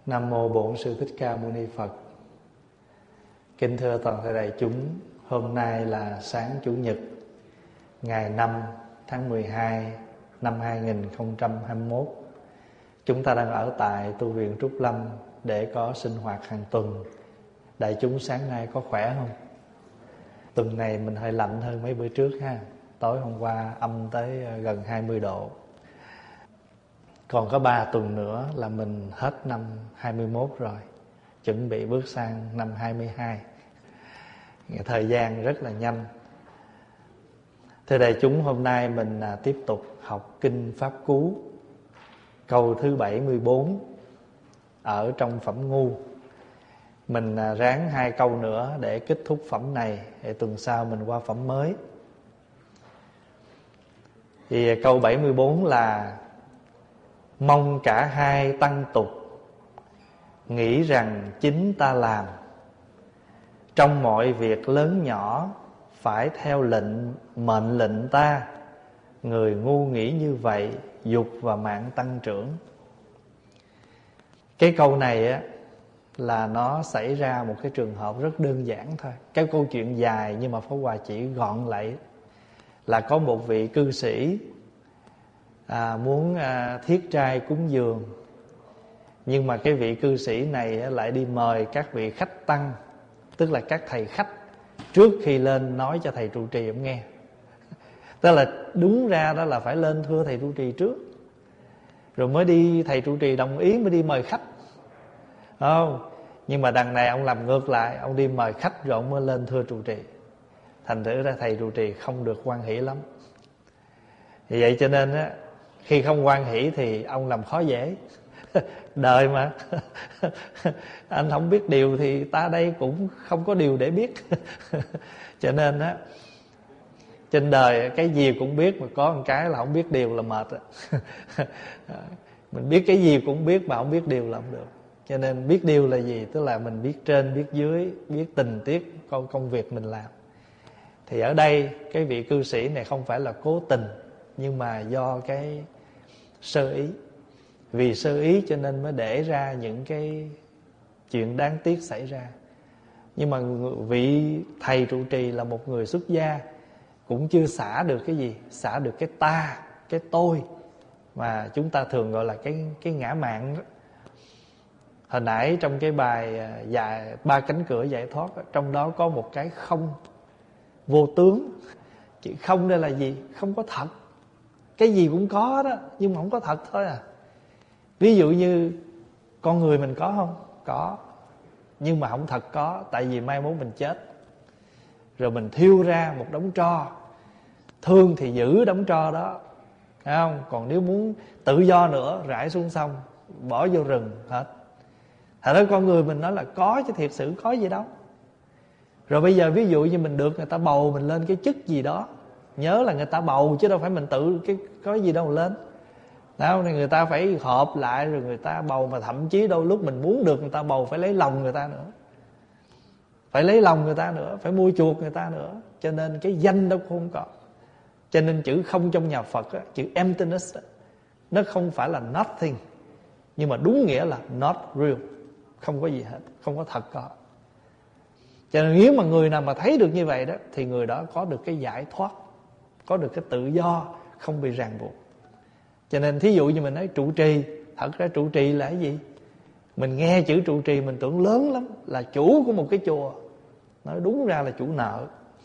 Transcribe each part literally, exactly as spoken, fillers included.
Nam mô Bổn Sư Thích Ca Mâu Ni Phật. Kính thưa toàn thể đại chúng, hôm nay là sáng Chủ nhật, ngày năm tháng mười hai năm hai nghìn không trăm hai mươi mốt. Chúng ta đang ở tại tu viện Trúc Lâm để có sinh hoạt hàng tuần. Đại chúng sáng nay có khỏe không? Tuần này mình hơi lạnh hơn mấy bữa trước ha. Tối hôm qua âm tới gần hai mươi độ. Còn có ba tuần nữa là mình hết năm hai mươi mốt rồi, chuẩn bị bước sang năm hai mươi hai. Thời gian rất là nhanh. Thưa đại chúng, hôm nay mình tiếp tục học Kinh Pháp Cú, câu thứ bảy mươi bốn ở trong phẩm Ngu. Mình ráng hai câu nữa để kết thúc phẩm này, để tuần sau mình qua phẩm mới. Thì câu bảy mươi bốn là: mong cả hai tăng tục, nghĩ rằng chính ta làm. Trong mọi việc lớn nhỏ, phải theo lệnh mệnh lệnh ta. Người ngu nghĩ như vậy, dục và mạng tăng trưởng. Cái câu này á là nó xảy ra một cái trường hợp rất đơn giản thôi. Cái câu chuyện dài nhưng mà Pháp Hòa chỉ gọn lại là có một vị cư sĩ à, muốn à, thiết trai cúng dường. Nhưng mà cái vị cư sĩ này á, lại đi mời các vị khách tăng, tức là các thầy khách, trước khi lên nói cho thầy trụ trì ông nghe. Tức là đúng ra đó là phải lên thưa thầy trụ trì trước, rồi mới đi, thầy trụ trì đồng ý mới đi mời khách, không? Nhưng mà đằng này ông làm ngược lại, ông đi mời khách rồi ông mới lên thưa trụ trì. Thành thử ra thầy trụ trì không được hoan hỷ lắm. Vì vậy cho nên á, khi không hoan hỷ thì ông làm khó dễ. Đời mà anh không biết điều thì ta đây cũng không có điều để biết. Cho nên á, trên đời cái gì cũng biết, mà có một cái là không biết điều là mệt. Mình biết cái gì cũng biết mà không biết điều là không được. Cho nên biết điều là gì? Tức là mình biết trên, biết dưới, biết tình tiết công, công việc mình làm. Thì ở đây cái vị cư sĩ này không phải là cố tình, nhưng mà do cái sơ ý. Vì sơ ý cho nên mới để ra những cái chuyện đáng tiếc xảy ra. Nhưng mà vị thầy trụ trì là một người xuất gia, cũng chưa xả được cái gì, xả được cái ta, cái tôi mà chúng ta thường gọi là cái cái ngã mạn đó. Hồi nãy trong cái bài dài ba cánh cửa giải thoát, trong đó có một cái không vô tướng. Chữ không đây là gì? Không có thật. Cái gì cũng có đó, nhưng mà không có thật thôi à. Ví dụ như con người mình có không? Có. Nhưng mà không thật có. Tại vì mai mốt mình chết, rồi mình thiêu ra một đống tro. Thương thì giữ đống tro đó, thấy không? Còn nếu muốn tự do nữa, rải xuống sông, bỏ vô rừng hết. Thật ra con người mình nói là có, chứ thiệt sự có gì đâu. Rồi bây giờ ví dụ như mình được người ta bầu mình lên cái chức gì đó, nhớ là người ta bầu chứ đâu phải mình tự cái có gì đâu lên. Đâu, thì người ta phải họp lại rồi người ta bầu. Mà thậm chí đôi lúc mình muốn được người ta bầu phải lấy lòng người ta nữa, phải lấy lòng người ta nữa, phải mua chuộc người ta nữa. Cho nên cái danh đâu cũng không có. Cho nên chữ không trong nhà Phật á, chữ emptiness á, nó không phải là nothing, nhưng mà đúng nghĩa là not real. Không có gì hết, không có thật có. Cho nên nếu mà người nào mà thấy được như vậy đó, thì người đó có được cái giải thoát, có được cái tự do, không bị ràng buộc. Cho nên thí dụ như mình nói trụ trì, thật ra trụ trì là cái gì? Mình nghe chữ trụ trì mình tưởng lớn lắm, là chủ của một cái chùa. Nói đúng ra là chủ nợ.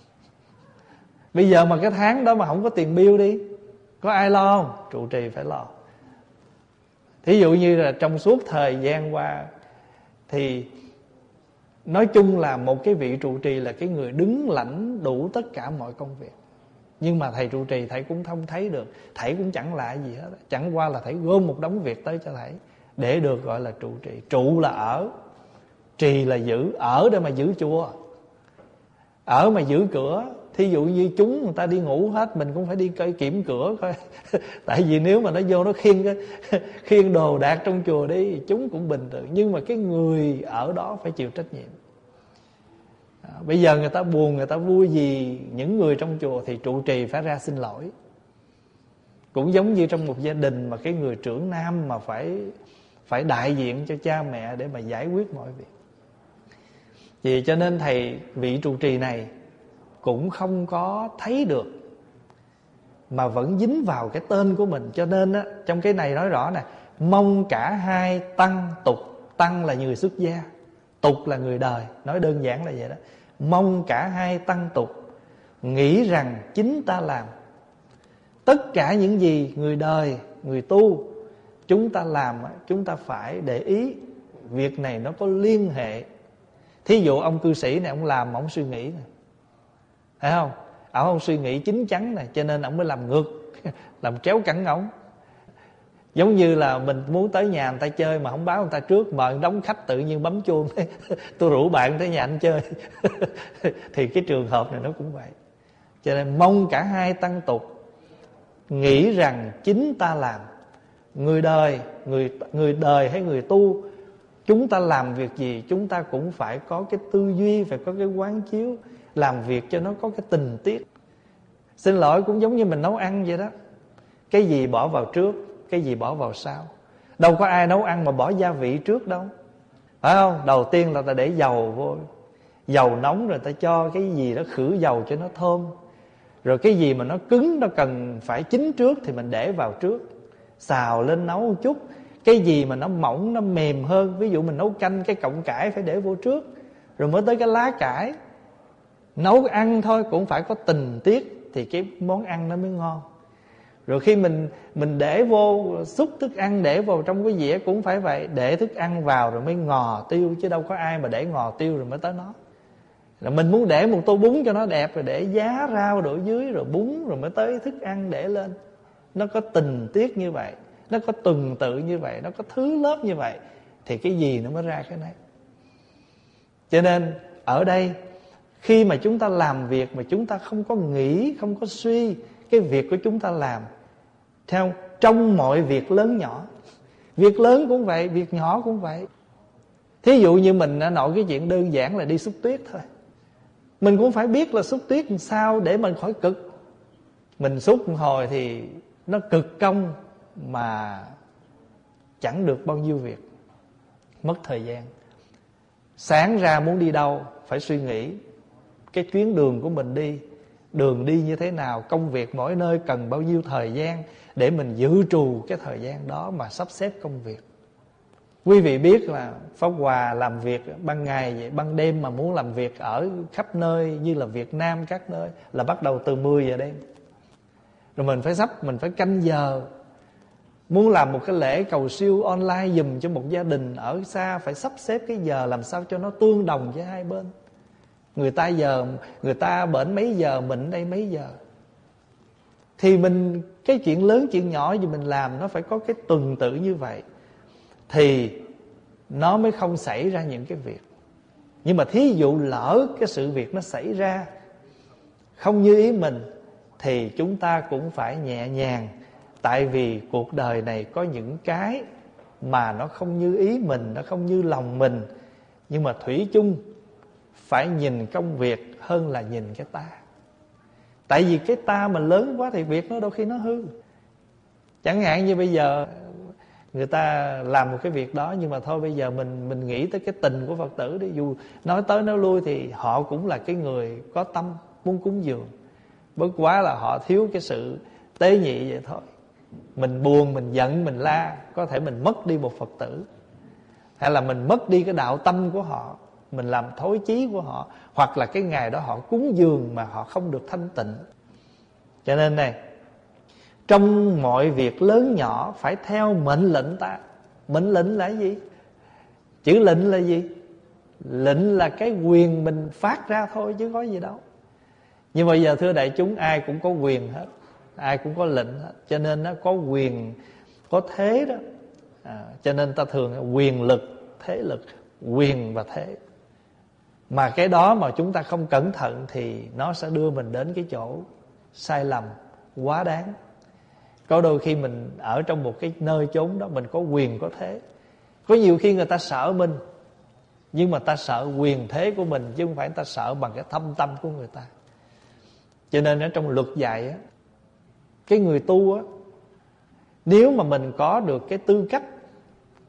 Bây giờ mà cái tháng đó mà không có tiền bill đi, có ai lo không? Trụ trì phải lo. Thí dụ như là trong suốt thời gian qua, thì nói chung là một cái vị trụ trì là cái người đứng lãnh đủ tất cả mọi công việc. Nhưng mà thầy trụ trì thầy cũng không thấy được, thầy cũng chẳng lại gì hết. Chẳng qua là thầy gom một đống việc tới cho thầy, để được gọi là trụ trì. Trụ là ở, trì là giữ. Ở để mà giữ chùa, ở mà giữ cửa. Thí dụ như chúng người ta đi ngủ hết, mình cũng phải đi coi kiểm cửa coi. Tại vì nếu mà nó vô nó khiêng cái khiêng đồ đạc trong chùa đi, chúng cũng bình thường. Nhưng mà cái người ở đó phải chịu trách nhiệm. À, bây giờ người ta buồn, người ta vui gì những người trong chùa, thì trụ trì phải ra xin lỗi. Cũng giống như trong một gia đình mà cái người trưởng nam mà phải phải đại diện cho cha mẹ để mà giải quyết mọi việc. Vì cho nên thầy vị trụ trì này cũng không có thấy được, mà vẫn dính vào cái tên của mình. Cho nên á, trong cái này nói rõ nè, mong cả hai tăng tục. Tăng là người xuất gia, tục là người đời, nói đơn giản là vậy đó. Mong cả hai tăng tục, nghĩ rằng chính ta làm. Tất cả những gì người đời, người tu chúng ta làm, chúng ta phải để ý việc này nó có liên hệ. Thí dụ ông cư sĩ này, ông làm mà ông suy nghĩ này, thấy không? Ông không suy nghĩ chín chắn này, cho nên ông mới làm ngược, làm kéo cẳng ổng. Giống như là mình muốn tới nhà người ta chơi mà không báo người ta trước, mời đóng khách tự nhiên bấm chuông tôi rủ bạn tới nhà anh chơi. Thì cái trường hợp này nó cũng vậy. Cho nên mong cả hai tăng tục, nghĩ rằng chính ta làm. Người đời, người, người đời hay người tu, chúng ta làm việc gì chúng ta cũng phải có cái tư duy, phải có cái quán chiếu, làm việc cho nó có cái tình tiết. Xin lỗi, cũng giống như mình nấu ăn vậy đó. Cái gì bỏ vào trước, cái gì bỏ vào sau. Đâu có ai nấu ăn mà bỏ gia vị trước đâu, phải không? Đầu tiên là ta để dầu vô, dầu nóng rồi ta cho cái gì đó khử dầu cho nó thơm. Rồi cái gì mà nó cứng, nó cần phải chín trước thì mình để vào trước, xào lên nấu một chút. Cái gì mà nó mỏng, nó mềm hơn, ví dụ mình nấu canh, cái cọng cải phải để vô trước, rồi mới tới cái lá cải. Nấu ăn thôi cũng phải có tình tiết thì cái món ăn nó mới ngon. Rồi khi mình mình để vô xúc thức ăn, để vào trong cái dĩa cũng phải vậy. Để thức ăn vào rồi mới ngò tiêu, chứ đâu có ai mà để ngò tiêu rồi mới tới nó. Là mình muốn để một tô bún cho nó đẹp, rồi để giá rau đổ dưới, rồi bún, rồi mới tới thức ăn để lên. Nó có tình tiết như vậy, nó có tuần tự như vậy, nó có thứ lớp như vậy, thì cái gì nó mới ra cái này. Cho nên ở đây, khi mà chúng ta làm việc mà chúng ta không có nghĩ, không có suy cái việc của chúng ta làm theo trong mọi việc lớn nhỏ. Việc lớn cũng vậy, việc nhỏ cũng vậy. Thí dụ như mình nội cái chuyện đơn giản là đi xúc tuyết thôi, mình cũng phải biết là xúc tuyết làm sao để mình khỏi cực. Mình xúc một hồi thì nó cực công mà chẳng được bao nhiêu việc, mất thời gian. Sáng ra muốn đi đâu phải suy nghĩ cái chuyến đường của mình đi, đường đi như thế nào, công việc mỗi nơi cần bao nhiêu thời gian, để mình dự trù cái thời gian đó mà sắp xếp công việc. Quý vị biết là Pháp Hòa làm việc ban ngày vậy, ban đêm mà muốn làm việc ở khắp nơi như là Việt Nam các nơi là bắt đầu từ mười giờ đêm. Rồi mình phải sắp, mình phải canh giờ. Muốn làm một cái lễ cầu siêu online giùm cho một gia đình ở xa, phải sắp xếp cái giờ làm sao cho nó tương đồng với hai bên. Người ta giờ, người ta bển mấy giờ, mình đây mấy giờ. Thì mình, cái chuyện lớn chuyện nhỏ gì mình làm nó phải có cái tuần tự như vậy, thì nó mới không xảy ra những cái việc. Nhưng mà thí dụ lỡ cái sự việc nó xảy ra không như ý mình, thì chúng ta cũng phải nhẹ nhàng. Tại vì cuộc đời này có những cái mà nó không như ý mình, nó không như lòng mình. Nhưng mà thủy chung phải nhìn công việc hơn là nhìn cái ta. Tại vì cái ta mà lớn quá thì việc nó đôi khi nó hư. Chẳng hạn như bây giờ người ta làm một cái việc đó, nhưng mà thôi bây giờ mình mình nghĩ tới cái tình của Phật tử đi. Dù nói tới nói lui thì họ cũng là cái người có tâm muốn cúng dường, bất quá là họ thiếu cái sự tế nhị vậy thôi. Mình buồn, mình giận, mình la, có thể mình mất đi một Phật tử, hay là mình mất đi cái đạo tâm của họ, mình làm thối chí của họ, hoặc là cái ngày đó họ cúng dường mà họ không được thanh tịnh. Cho nên này, trong mọi việc lớn nhỏ phải theo mệnh lệnh ta. Mệnh lệnh là gì? Chữ lệnh là gì? Lệnh là cái quyền mình phát ra thôi chứ có gì đâu. Nhưng bây giờ thưa đại chúng, ai cũng có quyền hết, ai cũng có lệnh hết. Cho nên nó có quyền, có thế đó. à, Cho nên ta thường quyền lực, thế lực, quyền và thế. Mà cái đó mà chúng ta không cẩn thận thì nó sẽ đưa mình đến cái chỗ sai lầm quá đáng. Có đôi khi mình ở trong một cái nơi chốn đó, mình có quyền có thế. Có nhiều khi người ta sợ mình, nhưng mà ta sợ quyền thế của mình, chứ không phải ta sợ bằng cái thâm tâm của người ta. Cho nên ở trong luật dạy á, cái người tu á, nếu mà mình có được cái tư cách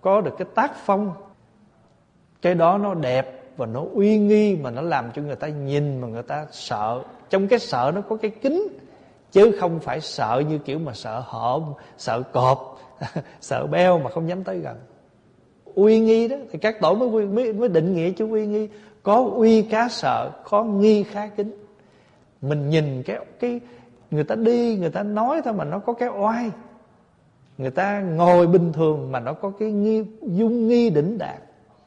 có được cái tác phong, cái đó nó đẹp và nó uy nghi, mà nó làm cho người ta nhìn mà người ta sợ. Trong cái sợ nó có cái kính, chứ không phải sợ như kiểu mà sợ hổm, sợ cọp, sợ beo mà không dám tới gần. Uy nghi đó thì các tổ mới, mới, mới định nghĩa chữ uy nghi. Có uy khá sợ, có nghi khá kính. Mình nhìn cái, cái người ta đi, người ta nói thôi mà nó có cái oai. Người ta ngồi bình thường mà nó có cái nghi, dung nghi đỉnh đạt.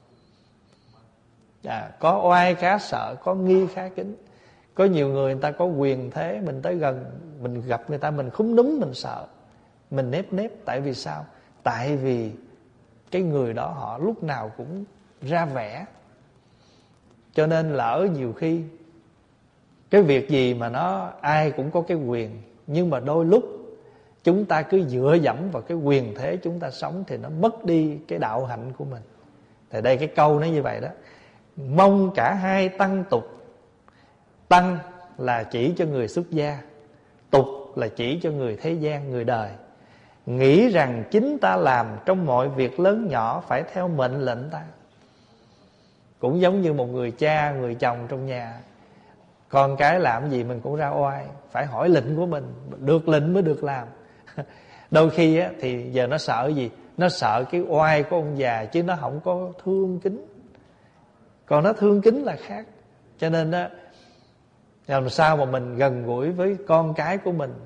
À, có oai khá sợ, có nghi khá kính. Có nhiều người người ta có quyền thế, mình tới gần, mình gặp người ta mình khúm núm, mình sợ, mình nếp nếp. Tại vì sao? Tại vì cái người đó họ lúc nào cũng ra vẻ. Cho nên lỡ nhiều khi cái việc gì mà nó ai cũng có cái quyền, nhưng mà đôi lúc chúng ta cứ dựa dẫm vào cái quyền thế chúng ta sống, thì nó mất đi cái đạo hạnh của mình. Thì đây cái câu nó như vậy đó: mong cả hai tăng tục. Tăng là chỉ cho người xuất gia, tục là chỉ cho người thế gian, người đời. Nghĩ rằng chính ta làm trong mọi việc lớn nhỏ phải theo mệnh lệnh ta. Cũng giống như một người cha, người chồng trong nhà, con cái làm gì mình cũng ra oai, phải hỏi lệnh của mình, được lệnh mới được làm. Đôi khi á, thì giờ nó sợ gì? Nó sợ cái oai của ông già, chứ nó không có thương kính. Còn nó thương kính là khác. Cho nên á, làm sao mà mình gần gũi với con cái của mình,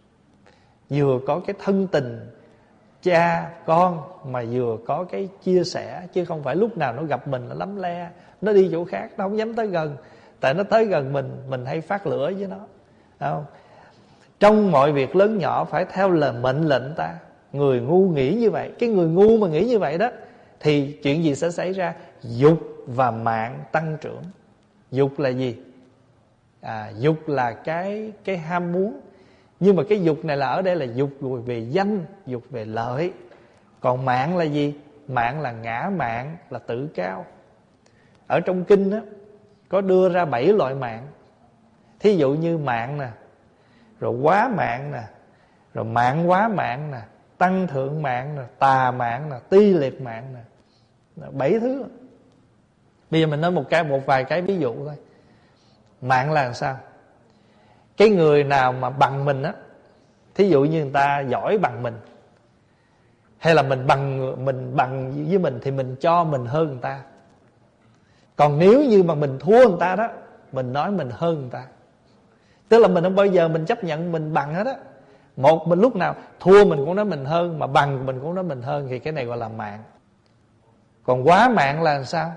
vừa có cái thân tình cha con, mà vừa có cái chia sẻ. Chứ không phải lúc nào nó gặp mình nó lắm le, nó đi chỗ khác, nó không dám tới gần. Tại nó tới gần mình, mình hay phát lửa với nó, không? Trong mọi việc lớn nhỏ phải theo lời mệnh lệnh ta. Người ngu nghĩ như vậy. Cái người ngu mà nghĩ như vậy đó, thì chuyện gì sẽ xảy ra? Dục và mạng tăng trưởng. Dục là gì? À, dục là cái, cái ham muốn. Nhưng mà cái dục này là ở đây là dục về danh, dục về lợi. Còn mạng là gì? Mạng là ngã mạng, là tự cao. Ở trong kinh đó, có đưa ra bảy loại mạng. Thí dụ như mạng nè, rồi quá mạng nè, rồi mạng quá mạng nè, tăng thượng mạng nè, tà mạng nè, ti liệt mạng nè. Bảy thứ. Bây giờ mình nói một cái, một vài cái ví dụ thôi. Mạng là làm sao? Cái người nào mà bằng mình á, thí dụ như người ta giỏi bằng mình, hay là mình bằng mình bằng với mình, thì mình cho mình hơn người ta. Còn nếu như mà mình thua người ta đó, mình nói mình hơn người ta. Tức là mình không bao giờ mình chấp nhận mình bằng hết á. Một, mình lúc nào thua mình cũng nói mình hơn, mà bằng mình cũng nói mình hơn, thì cái này gọi là mạng. Còn quá mạng là làm sao?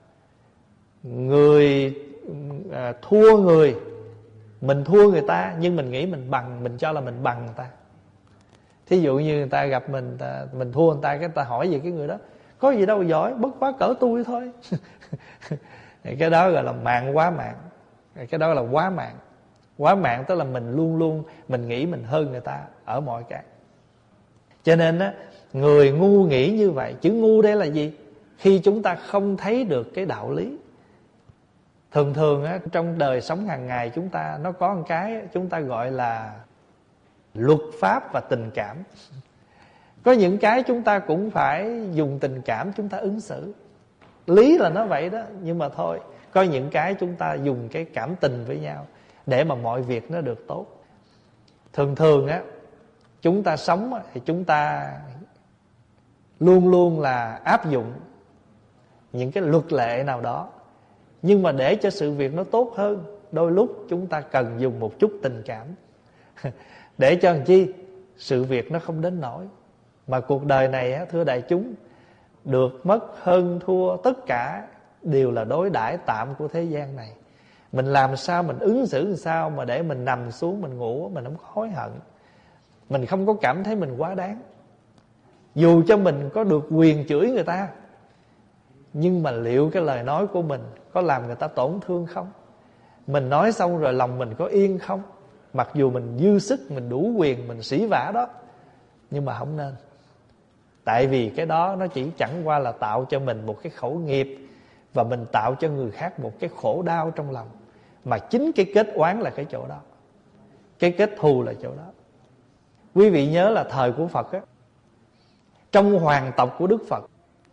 Người à, thua người, mình thua người ta, nhưng mình nghĩ mình bằng, mình cho là mình bằng người ta. Thí dụ như người ta gặp mình, ta, mình thua người ta, cái người ta hỏi về cái người đó: có gì đâu giỏi, bất quá cỡ tôi thôi. Cái đó gọi là mạng quá mạng. Cái đó là quá mạng. Quá mạng tức là mình luôn luôn mình nghĩ mình hơn người ta ở mọi cái. Cho nên á, người ngu nghĩ như vậy. Chữ ngu đây là gì? Khi chúng ta không thấy được cái đạo lý. Thường thường á, trong đời sống hàng ngày chúng ta, nó có một cái chúng ta gọi là luật pháp và tình cảm. Có những cái chúng ta cũng phải dùng tình cảm chúng ta ứng xử. Lý là nó vậy đó, nhưng mà thôi, có những cái chúng ta dùng cái cảm tình với nhau để mà mọi việc nó được tốt. Thường thường á, chúng ta sống thì chúng ta luôn luôn là áp dụng những cái luật lệ nào đó. Nhưng mà để cho sự việc nó tốt hơn, đôi lúc chúng ta cần dùng một chút tình cảm. Để cho làm chi? Sự việc nó không đến nỗi. Mà cuộc đời này á, thưa đại chúng, được mất hơn thua tất cả đều là đối đãi tạm của thế gian này. Mình làm sao, mình ứng xử làm sao mà để mình nằm xuống mình ngủ, mình không có hối hận, mình không có cảm thấy mình quá đáng. Dù cho mình có được quyền chửi người ta, nhưng mà liệu cái lời nói của mình có làm người ta tổn thương không? Mình nói xong rồi lòng mình có yên không? Mặc dù mình dư sức, mình đủ quyền, mình sỉ vả đó, nhưng mà không nên. Tại vì cái đó nó chỉ chẳng qua là tạo cho mình một cái khẩu nghiệp, và mình tạo cho người khác một cái khổ đau trong lòng. Mà chính cái kết oán là cái chỗ đó, cái kết thù là chỗ đó. Quý vị nhớ là thời của Phật á, trong hoàng tộc của Đức Phật,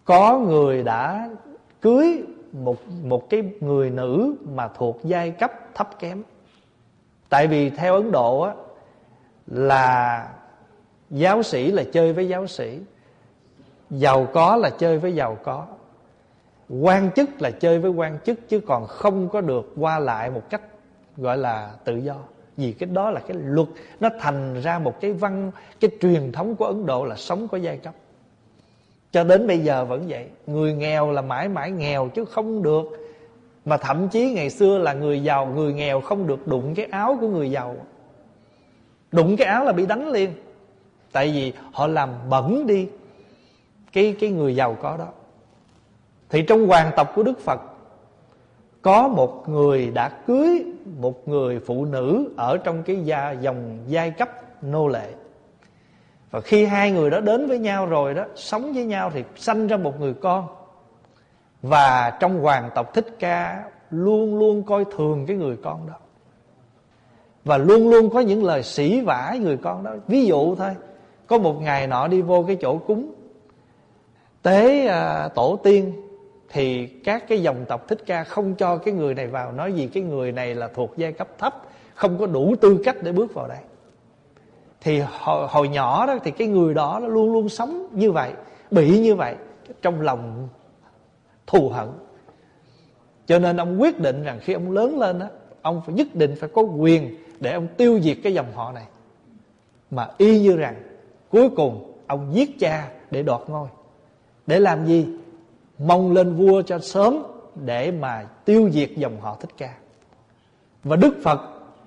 có người đã cưới một, một cái người nữ mà thuộc giai cấp thấp kém. Tại vì theo Ấn Độ á, là giáo sĩ là chơi với giáo sĩ, giàu có là chơi với giàu có, quan chức là chơi với quan chức, chứ còn không có được qua lại một cách gọi là tự do. Vì cái đó là cái luật, nó thành ra một cái văn, cái truyền thống của Ấn Độ là sống có giai cấp. Cho đến bây giờ vẫn vậy. Người nghèo là mãi mãi nghèo chứ không được. Mà thậm chí ngày xưa là người giàu, người nghèo không được đụng cái áo của người giàu. Đụng cái áo là bị đánh liền. Tại vì họ làm bẩn đi cái, cái người giàu có đó. Thì trong hoàng tộc của Đức Phật, có một người đã cưới một người phụ nữ ở trong cái gia, dòng giai cấp nô lệ. Và khi hai người đó đến với nhau rồi đó, sống với nhau thì sanh ra một người con. Và trong hoàng tộc Thích Ca luôn luôn coi thường cái người con đó, và luôn luôn có những lời sỉ vả người con đó. Ví dụ thôi, có một ngày nọ đi vô cái chỗ cúng tế à, tổ tiên, thì các cái dòng tộc Thích Ca không cho cái người này vào, nói vì cái người này là thuộc giai cấp thấp, không có đủ tư cách để bước vào đây. Thì hồi, hồi nhỏ đó thì cái người đó nó luôn luôn sống như vậy, bị như vậy, trong lòng thù hận. Cho nên ông quyết định rằng khi ông lớn lên đó, ông phải nhất định phải có quyền để ông tiêu diệt cái dòng họ này. Mà y như rằng cuối cùng ông giết cha để đoạt ngôi. Để làm gì? Mong lên vua cho sớm để mà tiêu diệt dòng họ Thích Ca. Và Đức Phật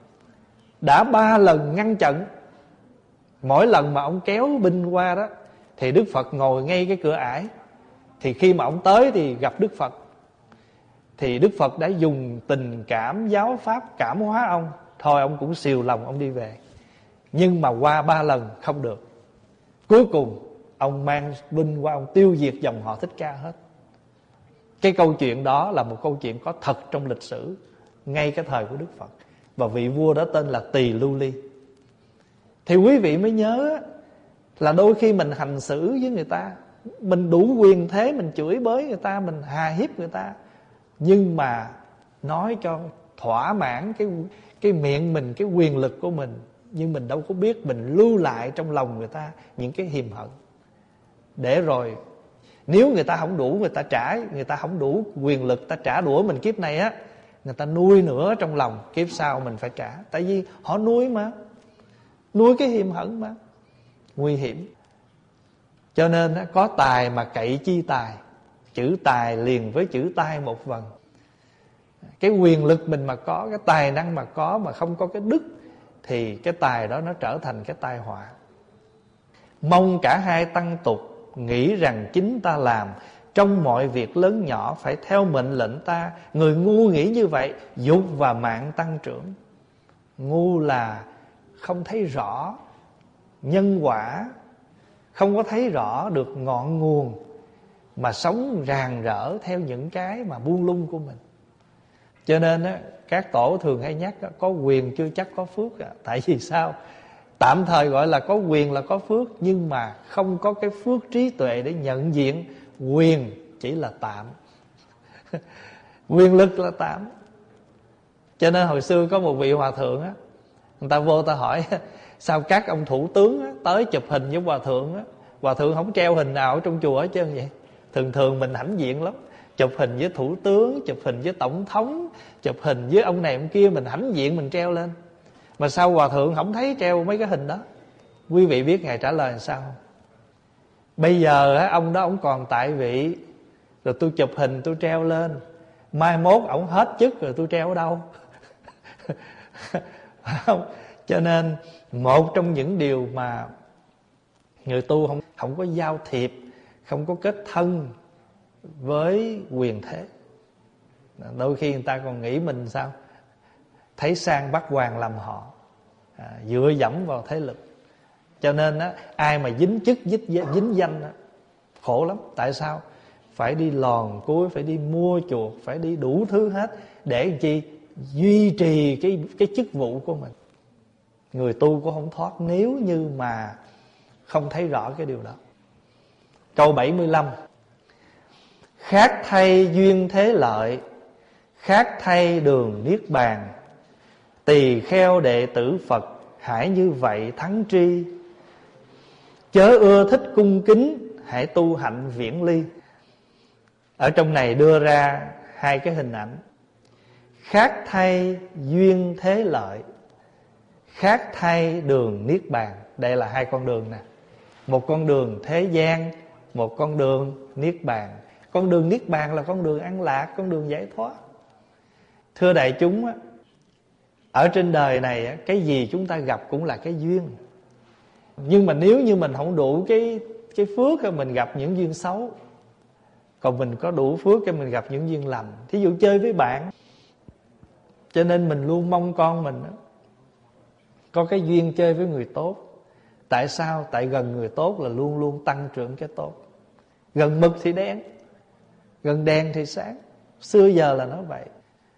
đã ba lần ngăn chặn. Mỗi lần mà ông kéo binh qua đó thì Đức Phật ngồi ngay cái cửa ải. Thì khi mà ông tới thì gặp Đức Phật, thì Đức Phật đã dùng tình cảm giáo pháp cảm hóa ông. Thôi ông cũng xìu lòng ông đi về. Nhưng mà qua ba lần không được. Cuối cùng ông mang binh qua, ông tiêu diệt dòng họ Thích Ca hết. Cái câu chuyện đó là một câu chuyện có thật trong lịch sử, ngay cái thời của Đức Phật. Và vị vua đó tên là Tỳ Lưu Ly. Thì quý vị mới nhớ là đôi khi mình hành xử với người ta, mình đủ quyền thế, mình chửi bới người ta, mình hà hiếp người ta, nhưng mà nói cho thỏa mãn cái, cái miệng mình, cái quyền lực của mình. Nhưng mình đâu có biết mình lưu lại trong lòng người ta những cái hiềm hận. Để rồi nếu người ta không đủ, người ta trả, người ta không đủ quyền lực, ta trả đũa mình kiếp này á, người ta nuôi nữa trong lòng, kiếp sau mình phải trả. Tại vì họ nuôi mà, nuôi cái hiềm hận mà, nguy hiểm. Cho nên có tài mà cậy chi tài, chữ tài liền với chữ tai một vần. Cái quyền lực mình mà có, cái tài năng mà có, mà không có cái đức, thì cái tài đó nó trở thành cái tai họa. Mong cả hai tăng tục, nghĩ rằng chính ta làm, trong mọi việc lớn nhỏ phải theo mệnh lệnh ta. Người ngu nghĩ như vậy, dục và mạng tăng trưởng. Ngu là không thấy rõ nhân quả, không có thấy rõ được ngọn nguồn, mà sống ràng rỡ theo những cái mà buông lung của mình. Cho nên á, các tổ thường hay nhắc có quyền chưa chắc có phước. Tại vì sao? Tạm thời gọi là có quyền là có phước, nhưng mà không có cái phước trí tuệ để nhận diện quyền chỉ là tạm. Quyền lực là tạm. Cho nên hồi xưa có một vị hòa thượng á, người ta vô ta hỏi sao các ông thủ tướng á, tới chụp hình với hòa thượng á, hòa thượng không treo hình nào ở trong chùa hết trơn vậy. Thường thường mình hãnh diện lắm, chụp hình với thủ tướng, chụp hình với tổng thống, chụp hình với ông này ông kia, mình hãnh diện mình treo lên. Mà sao hòa thượng không thấy treo mấy cái hình đó? Quý vị biết ngài trả lời làm sao không? Bây giờ á, ông đó ông còn tại vị, rồi tôi chụp hình tôi treo lên, mai mốt ổng hết chức rồi tôi treo ở đâu? Không. Cho nên một trong những điều mà người tu không, không có giao thiệp, không có kết thân với quyền thế. Đôi khi người ta còn nghĩ mình sao? Thấy sang bắt hoàng làm họ, à, dựa dẫm vào thế lực. Cho nên á, ai mà dính chức dính, dính danh á, khổ lắm. Tại sao? Phải đi lòn cuối, phải đi mua chuộc, phải đi đủ thứ hết. Để làm chi? Duy trì cái, cái chức vụ của mình. Người tu cũng không thoát nếu như mà không thấy rõ cái điều đó. Câu bảy mươi lăm: khác thay duyên thế lợi, khác thay đường niết bàn. Tỳ kheo đệ tử Phật, hãy như vậy thắng tri. Chớ ưa thích cung kính, hãy tu hạnh viễn ly. Ở trong này đưa ra hai cái hình ảnh: khác thay duyên thế lợi, khác thay đường niết bàn. Đây là hai con đường nè. Một con đường thế gian, một con đường niết bàn. Con đường niết bàn là con đường an lạc, con đường giải thoát. Thưa đại chúng á, ở trên đời này á, cái gì chúng ta gặp cũng là cái duyên. Nhưng mà nếu như mình không đủ cái cái phước thì mình gặp những duyên xấu. Còn mình có đủ phước cho mình gặp những duyên lành. Thí dụ chơi với bạn, cho nên mình luôn mong con mình á, có cái duyên chơi với người tốt. Tại sao? Tại gần người tốt là luôn luôn tăng trưởng cái tốt. Gần mực thì đen, gần đèn thì sáng. Xưa giờ là nó vậy.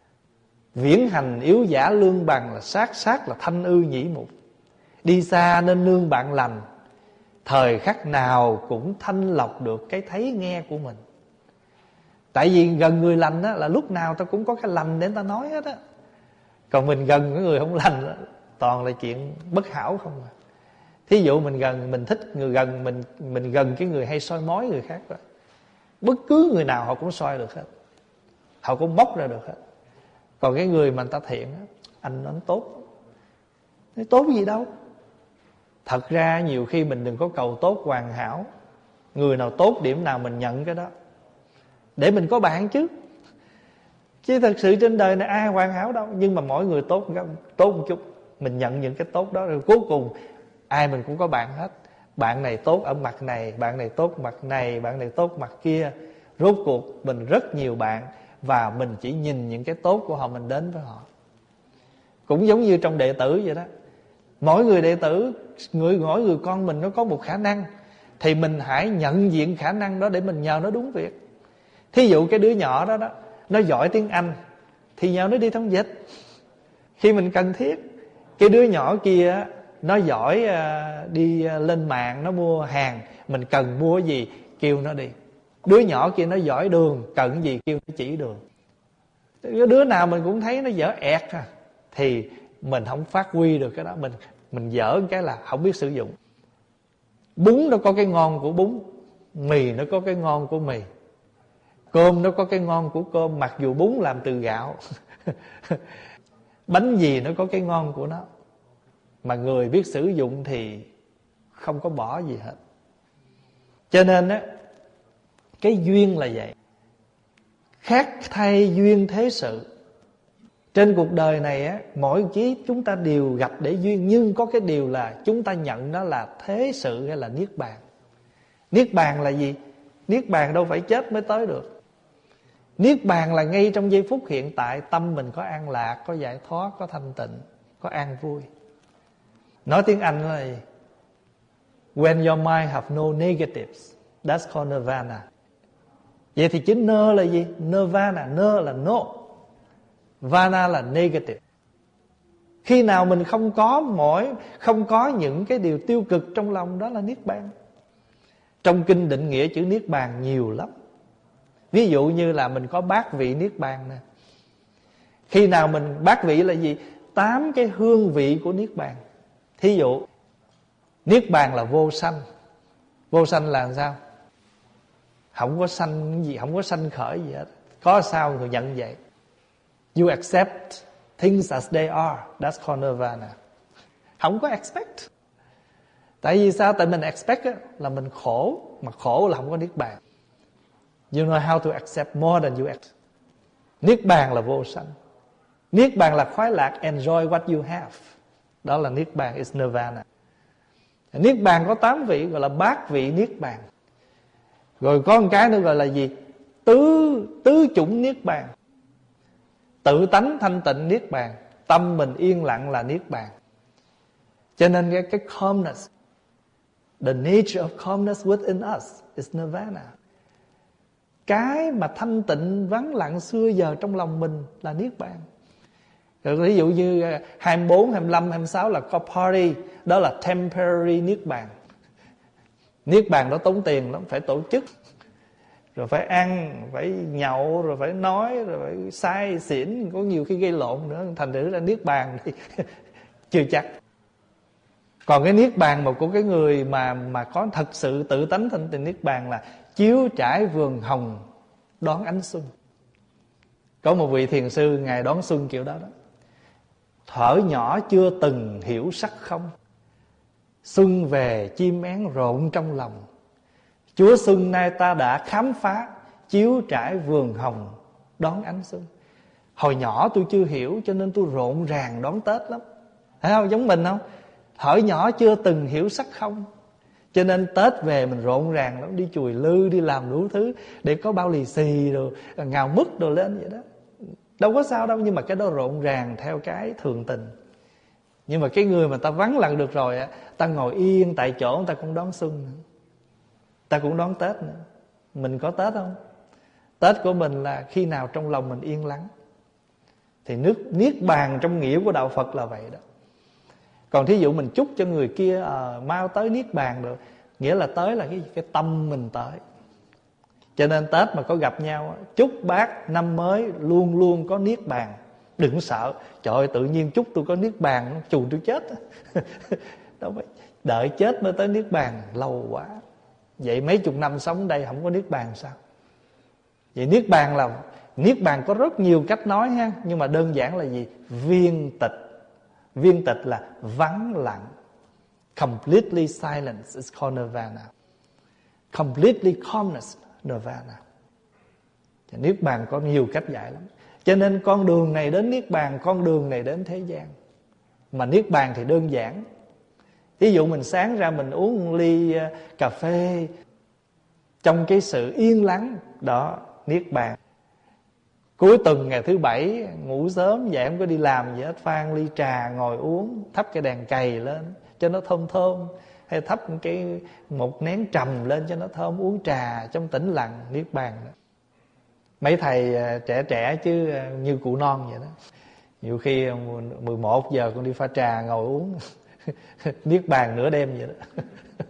Viễn hành yếu giả lương bằng, là sát sát là thanh ư nhĩ mục. Đi xa nên nương bạn lành, thời khắc nào cũng thanh lọc được cái thấy nghe của mình. Tại vì gần người lành á, là lúc nào ta cũng có cái lành để ta nói hết á. Còn mình gần cái người không lành á, toàn là chuyện bất hảo không à. Thí dụ mình gần, mình thích người gần, mình mình gần cái người hay soi mói người khác đó. Bất cứ người nào họ cũng soi được hết, họ cũng bóc ra được hết. Còn cái người mà người ta thiện á, anh nói tốt, nói tốt gì đâu. Thật ra nhiều khi mình đừng có cầu tốt hoàn hảo. Người nào tốt điểm nào mình nhận cái đó, để mình có bạn chứ. Chứ thật sự trên đời này ai hoàn hảo đâu. Nhưng mà mỗi người tốt tốt một chút, mình nhận những cái tốt đó. Rồi cuối cùng ai mình cũng có bạn hết. Bạn này tốt ở mặt này, bạn này tốt mặt này, bạn này tốt mặt kia. Rốt cuộc mình rất nhiều bạn, và mình chỉ nhìn những cái tốt của họ, mình đến với họ. Cũng giống như trong đệ tử vậy đó. Mỗi người đệ tử, người mỗi người con mình nó có một khả năng, thì mình hãy nhận diện khả năng đó để mình nhờ nó đúng việc. Thí dụ cái đứa nhỏ đó đó, nó giỏi tiếng Anh, thì nhờ nó đi thông dịch khi mình cần thiết. Cái đứa nhỏ kia nó giỏi đi lên mạng, nó mua hàng, mình cần mua gì kêu nó đi. Đứa nhỏ kia nó giỏi đường, cần gì kêu nó chỉ đường. Đứa nào mình cũng thấy nó dở ẹt à, thì mình không phát huy được cái đó. Mình mình dở cái là không biết sử dụng. Bún nó có cái ngon của bún, mì nó có cái ngon của mì, cơm nó có cái ngon của cơm, mặc dù bún làm từ gạo. Bánh gì nó có cái ngon của nó. Mà người biết sử dụng thì không có bỏ gì hết. Cho nên á, cái duyên là vậy. Khác thay duyên thế sự. Trên cuộc đời này á, mỗi chí chúng ta đều gặp để duyên. Nhưng có cái điều là chúng ta nhận nó là thế sự hay là niết bàn. Niết bàn là gì? Niết bàn đâu phải chết mới tới được. Niết bàn là ngay trong giây phút hiện tại, tâm mình có an lạc, có giải thoát, có thanh tịnh, có an vui. Nói tiếng Anh là gì? When your mind have no negatives, that's called nirvana. Vậy thì chữ nơ là gì? Nirvana, nơ là no, vana là negative. Khi nào mình không có mỗi, không có những cái điều tiêu cực trong lòng, đó là niết bàn. Trong kinh định nghĩa chữ niết bàn nhiều lắm. Ví dụ như là mình có bát vị niết bàn nè. Khi nào mình, bát vị là gì? Tám cái hương vị của niết bàn. Thí dụ niết bàn là vô sanh. Vô sanh là làm sao? Không có sanh gì, không có sanh khởi gì hết. Có sao người nhận vậy. You accept things as they are, that's called nirvana. Không có expect. Tại vì sao? Tại mình expect á, là mình khổ. Mà khổ là không có niết bàn. You know how to accept more than you act. Niết bàn là vô sanh. Niết bàn là khoái lạc, enjoy what you have. Đó là niết bàn, is nirvana. Niết bàn có tám vị, gọi là bát vị niết bàn. Rồi có một cái nữa gọi là gì? Tứ, tứ chủng niết bàn. Tự tánh thanh tịnh niết bàn, tâm mình yên lặng là niết bàn. Cho nên cái, cái calmness, the nature of calmness within us is nirvana. Cái mà thanh tịnh vắng lặng xưa giờ trong lòng mình là niết bàn. Rồi ví dụ như hai mươi bốn, hai mươi lăm, hai mươi sáu là có party, đó là temporary niết bàn. Niết bàn đó tốn tiền lắm, phải tổ chức. rồi phải ăn, phải nhậu, rồi phải nói, rồi phải sai xỉn, có nhiều khi gây lộn nữa, thành thử ra niết bàn thì chưa chắc. Còn cái niết bàn mà của cái người mà mà có thật sự tự tánh thanh tịnh niết bàn là chiếu trải vườn hồng đón ánh xuân. Có một vị thiền sư ngài đón xuân kiểu đó đó. Thuở nhỏ chưa từng hiểu sắc không, xuân về chim én rộn trong lòng. Chúa xuân nay ta đã khám phá, chiếu trải vườn hồng đón ánh xuân. Hồi nhỏ tôi chưa hiểu cho nên tôi rộn ràng đón Tết lắm. Thấy không? Giống mình không? Thuở nhỏ chưa từng hiểu sắc không, cho nên Tết về mình rộn ràng lắm, đi chùi lư, đi làm đủ thứ để có bao lì xì rồi ngào mứt đồ lên vậy đó. Đâu có sao đâu, nhưng mà cái đó rộn ràng theo cái thường tình. Nhưng mà cái người mà ta vắng lặng được rồi á, ta ngồi yên tại chỗ, người ta cũng đón xuân nữa, ta cũng đón Tết nữa. Mình có Tết không? Tết của mình là khi nào trong lòng mình yên lắng. Thì nước niết bàn trong nghĩa của đạo Phật là vậy đó. Còn thí dụ mình chúc cho người kia à, mau tới niết bàn được, nghĩa là tới là cái cái tâm mình tới. Cho nên Tết mà có gặp nhau, chúc bác năm mới luôn luôn có niết bàn. Đừng sợ, trời ơi tự nhiên chúc tôi có niết bàn, chù tôi chết. Đâu phải đợi chết mới tới niết bàn, lâu quá. Vậy mấy chục năm sống đây không có niết bàn sao? Vậy niết bàn là, niết bàn có rất nhiều cách nói ha, nhưng mà đơn giản là gì? Viên tịch. Viên tịch là vắng lặng. Completely silence is called nirvana. Completely calmness, nirvana. Niết bàn có nhiều cách dạy lắm. Cho nên con đường này đến niết bàn, con đường này đến thế gian. Mà niết bàn thì đơn giản. Ví dụ mình sáng ra mình uống một ly cà phê trong cái sự yên lắng đó, niết bàn. Cuối tuần ngày thứ bảy ngủ sớm dậy không có đi làm gì hết, pha ly trà ngồi uống, thắp cái đèn cầy lên cho nó thơm thơm, hay thắp cái một nén trầm lên cho nó thơm, uống trà trong tĩnh lặng, niết bàn đó. Mấy thầy trẻ trẻ chứ như cụ non vậy đó. Nhiều khi mười một giờ con đi pha trà ngồi uống niết bàn nửa đêm vậy đó.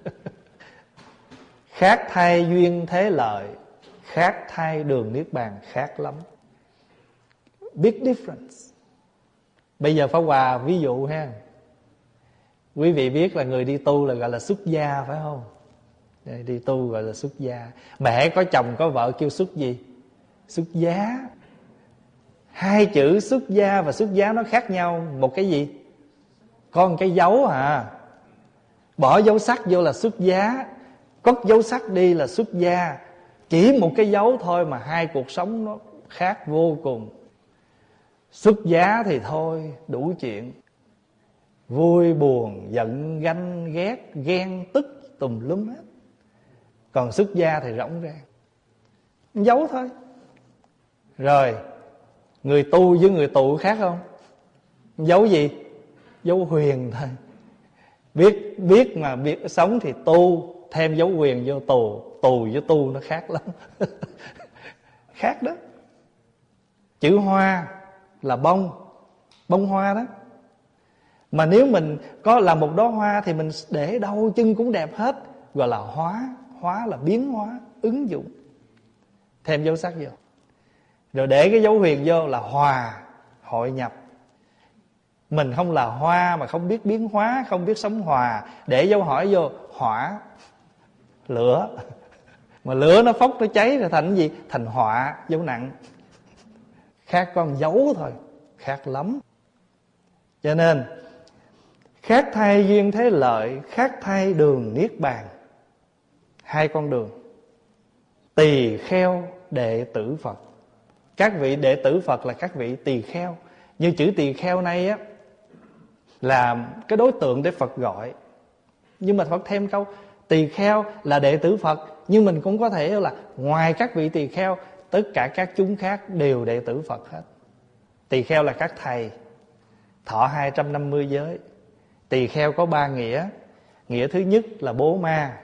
Khác thay duyên thế lợi, khác thay đường niết bàn khác lắm. Big difference. Bây giờ Pháp Hòa ví dụ ha. Quý vị biết là người đi tu là gọi là xuất gia phải không? Đi tu gọi là xuất gia. Mẹ có chồng có vợ kêu xuất gì? Xuất giá. Hai chữ xuất gia và xuất giá nó khác nhau một cái gì? Có một cái dấu à. Bỏ dấu sắc vô là xuất giá, cất dấu sắc đi là xuất gia. Chỉ một cái dấu thôi mà hai cuộc sống nó khác vô cùng. Xuất giá thì thôi đủ chuyện, vui buồn giận ganh ghét ghen tức tùm lum hết. Còn xuất gia thì rỗng ràng, dấu thôi. Rồi người tu với người tù khác không? Dấu gì? Dấu huyền thôi. Biết biết mà biết sống thì tu, thêm dấu huyền vô tù. Tù với tu nó khác lắm. Khác đó. Chữ hoa là bông, bông hoa đó. Mà nếu mình có là một đóa hoa thì mình để đâu chân cũng đẹp hết, gọi là hóa. Hóa là biến hóa, ứng dụng. Thêm dấu sắc vô. Rồi để cái dấu huyền vô là hòa, hội nhập. Mình không là hoa mà không biết biến hóa, không biết sống hòa. Để dấu hỏi vô, hỏa, lửa. Mà lửa nó phốc, nó cháy rồi thành cái gì? Thành họa, dấu nặng. Khác con dấu thôi, khác lắm. Cho nên khác thay duyên thế lợi, khác thay đường niết bàn. Hai con đường. Tỳ kheo đệ tử Phật. Các vị đệ tử Phật là các vị tỳ kheo. Như chữ tỳ kheo này á, là cái đối tượng để Phật gọi. Nhưng mà Phật thêm câu tỳ kheo là đệ tử Phật. Nhưng mình cũng có thể là ngoài các vị tỳ kheo, tất cả các chúng khác đều đệ tử Phật hết. Tỳ kheo là các thầy, thọ hai trăm năm mươi giới. Tỳ kheo có ba nghĩa. Nghĩa thứ nhất là bố ma.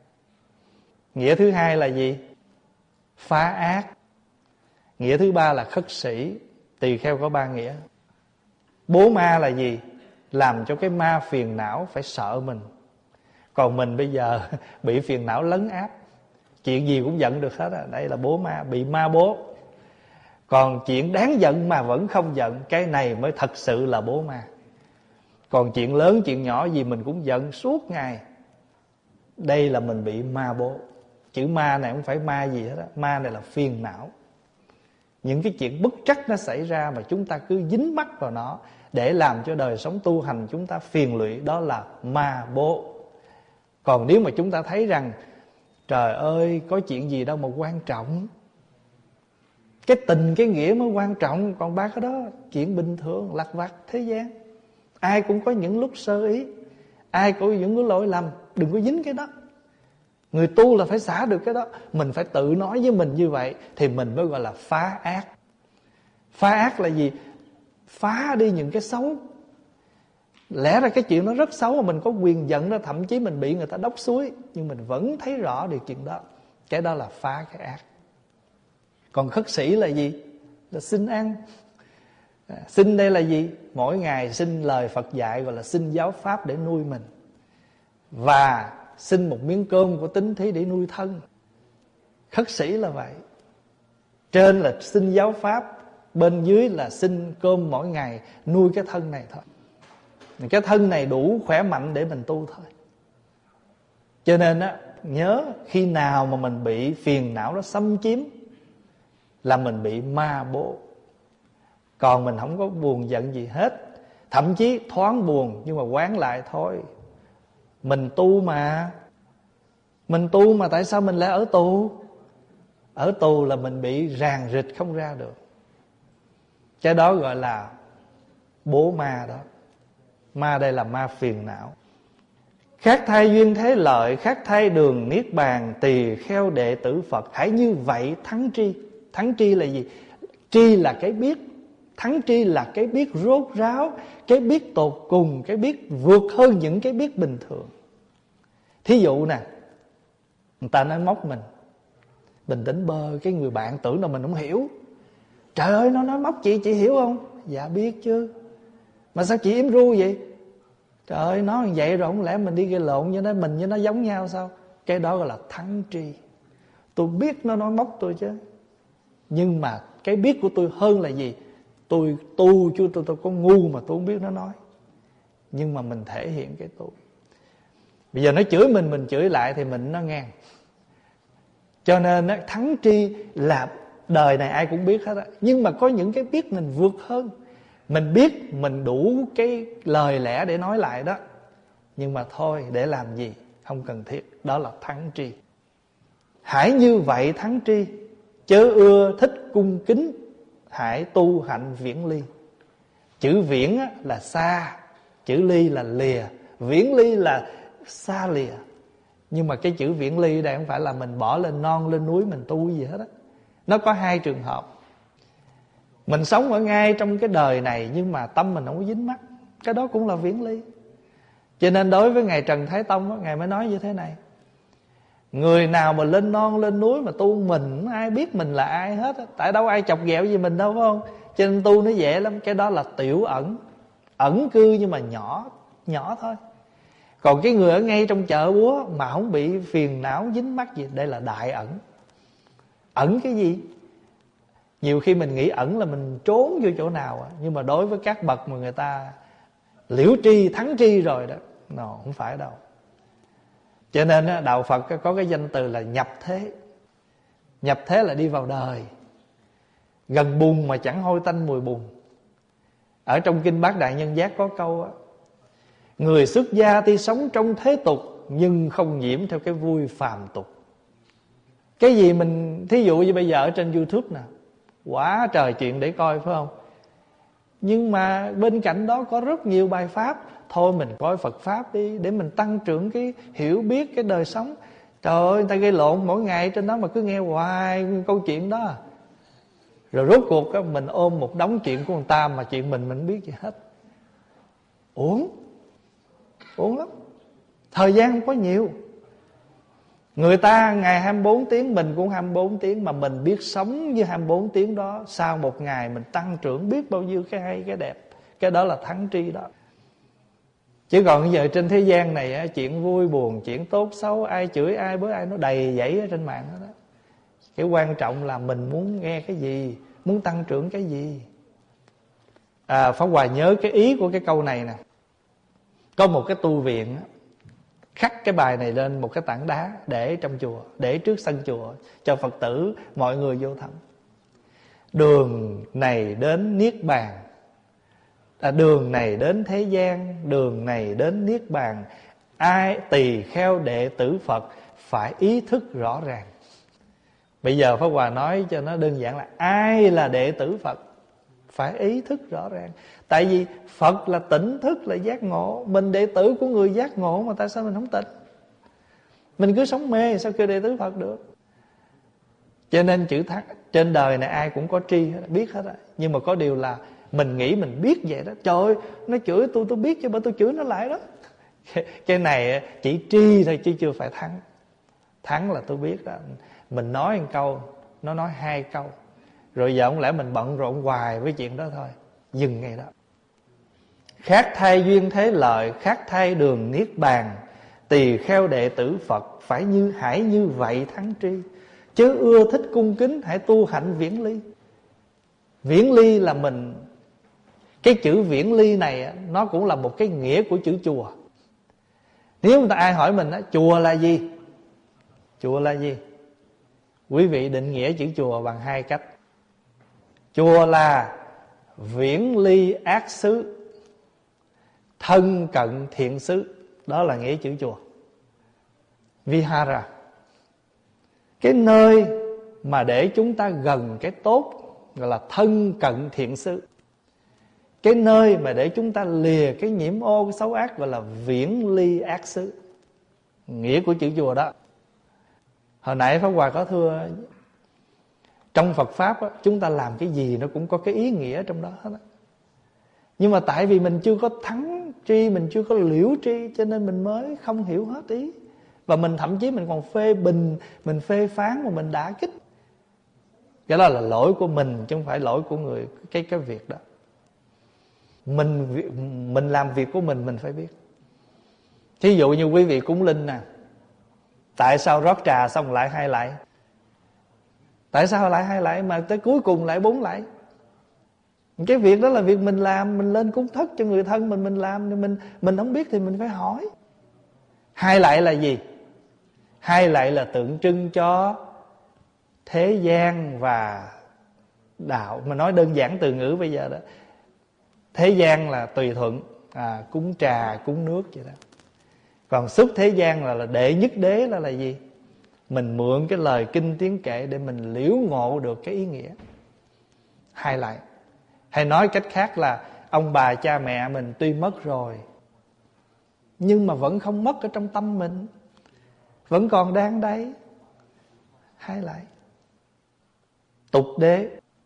Nghĩa thứ hai là gì? Phá ác. Nghĩa thứ ba là khất sĩ. Tỳ kheo có ba nghĩa. Bố ma là gì? Làm cho cái ma phiền não phải sợ mình. Còn mình bây giờ bị phiền não lấn áp, Chuyện gì cũng giận được hết á. Đây là bố ma, bị ma bố. Còn chuyện đáng giận mà vẫn không giận, cái này mới thật sự là bố ma. Còn chuyện lớn chuyện nhỏ gì mình cũng giận suốt ngày, đây là mình bị ma bố. Chữ ma này không phải ma gì hết á. Ma này là phiền não. Những cái chuyện bất trắc nó xảy ra mà chúng ta cứ dính mắc vào nó để làm cho đời sống tu hành chúng ta phiền lụy, đó là ma bố. Còn nếu mà chúng ta thấy rằng trời ơi, có chuyện gì đâu mà quan trọng, cái tình cái nghĩa mới quan trọng, còn ba cái đó chuyện bình thường lặt vặt thế gian. Ai cũng có những lúc sơ ý, ai cũng có những cái lỗi lầm, đừng có dính cái đó. Người tu là phải xả được cái đó. Mình phải tự nói với mình như vậy thì mình mới gọi là phá ác. Phá ác là gì? Phá đi những cái xấu. Lẽ ra cái chuyện nó rất xấu mà mình có quyền giận đó, thậm chí mình bị người ta đốc suối, nhưng mình vẫn thấy rõ được chuyện đó. Cái đó là phá cái ác. Còn khất sĩ là gì? Là xin ăn. à, Xin đây là gì? Mỗi ngày xin lời Phật dạy, gọi là xin giáo pháp để nuôi mình, và xin một miếng cơm của tín thí để nuôi thân. Khất sĩ là vậy. Trên là xin giáo pháp, bên dưới là xin cơm mỗi ngày nuôi cái thân này thôi. Cái thân này đủ khỏe mạnh để mình tu thôi. Cho nên á, nhớ khi nào mà mình bị phiền não nó xâm chiếm là mình bị ma bố. Còn mình không có buồn giận gì hết. Thậm chí thoáng buồn nhưng mà quán lại thôi. Mình tu mà Mình tu mà tại sao mình lại ở tù? Ở tù là mình bị ràng rịch không ra được. Cái đó gọi là bố ma đó. Ma đây là ma phiền não. Khác thay duyên thế lợi, khác thay đường niết bàn, tỳ kheo đệ tử Phật. Hãy như vậy thắng tri. Thắng tri là gì? Tri là cái biết. Thắng tri là cái biết rốt ráo, cái biết tột cùng, cái biết vượt hơn những cái biết bình thường. Thí dụ nè, người ta nói móc mình, bình tĩnh bơ, cái người bạn tưởng là mình không hiểu. Trời ơi, nó nói móc chị, chị hiểu không? Dạ biết chứ. Mà sao chị im ru vậy? Trời ơi, nói như vậy rồi không lẽ mình đi gây lộn với nó, mình với nó giống nhau sao? Cái đó gọi là thắng tri. Tôi biết nó nói móc tôi chứ, nhưng mà cái biết của tôi hơn là gì? Tôi tu chứ tôi, tôi có ngu mà tôi không biết nó nói. Nhưng mà mình thể hiện cái tu. Bây giờ nó chửi mình, mình chửi lại thì mình nó ngang. Cho nên thắng tri là đời này ai cũng biết hết á. Nhưng mà có những cái biết mình vượt hơn. Mình biết mình đủ cái lời lẽ để nói lại đó, nhưng mà thôi, để làm gì? Không cần thiết. Đó là thắng tri. Hãy như vậy thắng tri, chớ ưa thích cung kính, hãy tu hạnh viễn ly. Chữ viễn là xa, chữ ly là lìa. Viễn ly là xa lìa. Nhưng mà cái chữ viễn ly đây không phải là mình bỏ lên non lên núi mình tu gì hết á. Nó có hai trường hợp. Mình sống ở ngay trong cái đời này nhưng mà tâm mình không có dính mắc, cái đó cũng là viễn ly. Cho nên đối với Ngài Trần Thái Tông á, Ngài mới nói như thế này: người nào mà lên non lên núi mà tu mình, ai biết mình là ai hết á. Tại đâu ai chọc ghẹo gì mình đâu, phải không? Cho nên tu nó dễ lắm. Cái đó là tiểu ẩn, ẩn cư nhưng mà nhỏ, nhỏ thôi. Còn cái người ở ngay trong chợ búa mà không bị phiền não dính mắc gì, đây là đại ẩn. Ẩn cái gì? Nhiều khi mình nghĩ ẩn là mình trốn vô chỗ nào, nhưng mà đối với các bậc mà người ta liễu tri, thắng tri rồi đó, nó không phải đâu. Cho nên đạo Phật có cái danh từ là nhập thế. Nhập thế là đi vào đời. Gần bùn mà chẳng hôi tanh mùi bùn. Ở trong Kinh Bát Đại Nhân Giác có câu á: người xuất gia tuy sống trong thế tục, nhưng không nhiễm theo cái vui phàm tục. Cái gì mình, thí dụ như bây giờ ở trên YouTube nè, quá trời chuyện để coi, phải không? Nhưng mà bên cạnh đó có rất nhiều bài pháp. Thôi mình coi Phật Pháp đi, để mình tăng trưởng cái hiểu biết, cái đời sống. Trời ơi, người ta gây lộn mỗi ngày trên đó mà cứ nghe hoài câu chuyện đó. Rồi rốt cuộc đó, mình ôm một đống chuyện của người ta mà chuyện mình mình không biết gì hết. Uổng, uổng lắm. Thời gian không có nhiều. Người ta ngày hai mươi bốn tiếng, mình cũng hai mươi bốn tiếng, mà mình biết sống với hai mươi bốn tiếng đó. Sau một ngày mình tăng trưởng biết bao nhiêu cái hay cái đẹp. Cái đó là thắng tri đó. Chứ còn bây giờ trên thế gian này á, chuyện vui buồn, chuyện tốt xấu, ai chửi ai bới ai nó đầy dẫy ở trên mạng đó. Cái quan trọng là mình muốn nghe cái gì, muốn tăng trưởng cái gì. à, Pháp Hòa nhớ cái ý của cái câu này nè. Có một cái tu viện á, khắc cái bài này lên một cái tảng đá để trong chùa, để trước sân chùa cho Phật tử mọi người vô thăm. Đường này đến Niết Bàn, à, đường này đến thế gian, đường này đến Niết Bàn, ai tỳ kheo đệ tử Phật phải ý thức rõ ràng. Bây giờ Pháp Hòa nói cho nó đơn giản là ai là đệ tử Phật phải ý thức rõ ràng. Tại vì Phật là tỉnh thức, là giác ngộ. Mình đệ tử của người giác ngộ mà tại sao mình không tỉnh? Mình cứ sống mê sao kêu đệ tử Phật được? Cho nên chữ thắc trên đời này ai cũng có tri hết, biết hết á. Nhưng mà có điều là mình nghĩ mình biết vậy đó. Trời ơi, nó chửi tôi tôi biết chứ bởi tôi chửi nó lại đó. Cái này chỉ tri thôi chứ chưa phải thắng. Thắng là tôi biết đó. Mình nói một câu, nó nói hai câu, rồi giờ không lẽ mình bận rộn hoài với chuyện đó thôi. Dừng ngay đó. Khác thay duyên thế lợi, khác thay đường Niết Bàn, tỳ kheo đệ tử Phật phải như hãy như vậy thắng tri. Chứ ưa thích cung kính hãy tu hạnh viễn ly. Viễn ly là mình, cái chữ viễn ly này nó cũng là một cái nghĩa của chữ chùa. Nếu người ta ai hỏi mình chùa là gì, chùa là gì, quý vị định nghĩa chữ chùa bằng hai cách. Chùa là viễn ly ác xứ, thân cận thiện xứ. Đó là nghĩa chữ chùa. Vihara, cái nơi mà để chúng ta gần cái tốt, gọi là thân cận thiện xứ. Cái nơi mà để chúng ta lìa cái nhiễm ô, cái xấu ác, gọi là viễn ly ác xứ. Nghĩa của chữ chùa đó. Hồi nãy Pháp Hòa có thưa, trong Phật Pháp á, chúng ta làm cái gì nó cũng có cái ý nghĩa trong đó hết á. Nhưng mà tại vì mình chưa có thắng tri, mình chưa có liễu tri, cho nên mình mới không hiểu hết ý. Và mình thậm chí mình còn phê bình, mình phê phán, mà mình đả kích. Cái đó là lỗi của mình, chứ không phải lỗi của người cái cái việc đó. Mình mình làm việc của mình mình phải biết. Thí dụ như quý vị cúng linh nè, tại sao rót trà xong lại hai lại? Tại sao lại hai lại mà tới cuối cùng lại bốn lại? Cái việc đó là việc mình làm, mình lên cúng thất cho người thân mình mình làm, nhưng mình mình không biết thì mình phải hỏi. Hai lại là gì? Hai lại là tượng trưng cho thế gian và đạo. Mà nói đơn giản từ ngữ bây giờ đó, thế gian là tùy thuận, à, cúng trà, cúng nước vậy đó. Còn xuất thế gian là, là đệ nhất đế là là gì? Mình mượn cái lời kinh tiếng kệ để mình liễu ngộ được cái ý nghĩa. Hai lại. Hay nói cách khác là ông bà cha mẹ mình tuy mất rồi, nhưng mà vẫn không mất ở trong tâm mình, vẫn còn đang đấy. Hai lại. Tục đế,